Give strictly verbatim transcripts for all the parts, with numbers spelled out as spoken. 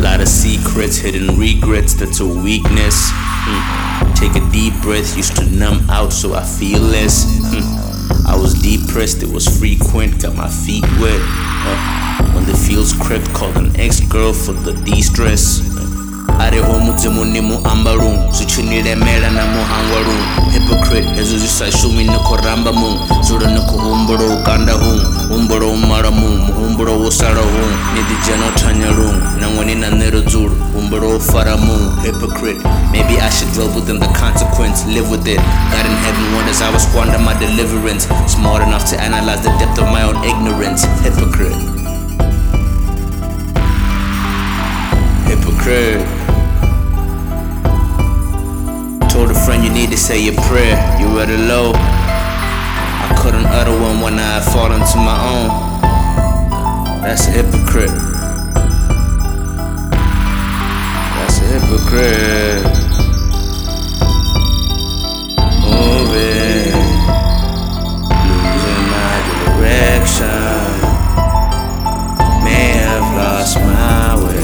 Lot of secrets, hidden regrets, that's a weakness. Mm. Take a deep breath, used to numb out so I feel less. Mm. I was depressed, it was frequent, got my feet wet. Uh. When the feels crept, called an ex-girl for the de-stress. Are homu dzimuni muambalung Suchinilemela na muhangwalung Hypocrite, ezo zisashumi nikoramba mung Zura nikuhumburo ukanda hung Humburo umara mung, muhumburo usara hung Nidi jano tanya rung Nangwani na nero zuru, humburo ufara mung Hypocrite, maybe I should dwell within the consequence Live with it, God in heaven wonders I was squander my deliverance Smart enough to analyze the depth of my own ignorance Hypocrite Hypocrite Told a friend you need to say your prayer, you were the low. I couldn't utter one when I had fallen to my own. That's a hypocrite. That's a hypocrite. Moving, losing my direction. May have lost my way.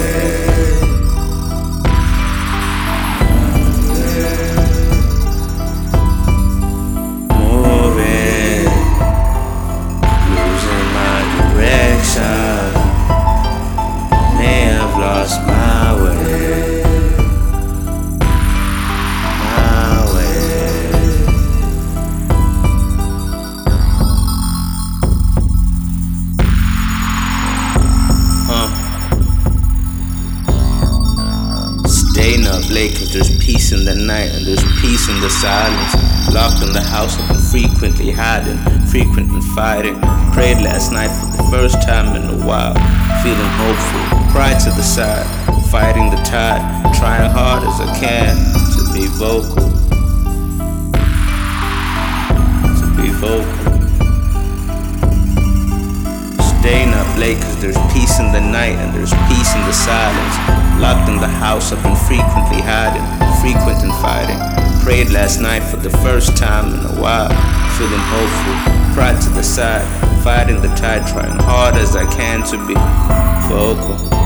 May have lost my way, my way. Uh. Staying up late cause there's peace in the night and there's peace in the silence. Locked in the house, I've been frequently hiding, frequently fighting. Prayed last night for the first time in a while, feeling hopeful, pride to the side, fighting the tide, trying hard as I can to be vocal, to be vocal. Staying up late cause there's peace in the night and there's peace in the silence. Locked in the house, I've been frequently hiding, frequent and fighting. Prayed last night for the first time in a while, feeling hopeful, pride to the side, fighting the tide, trying hard as I can to be vocal.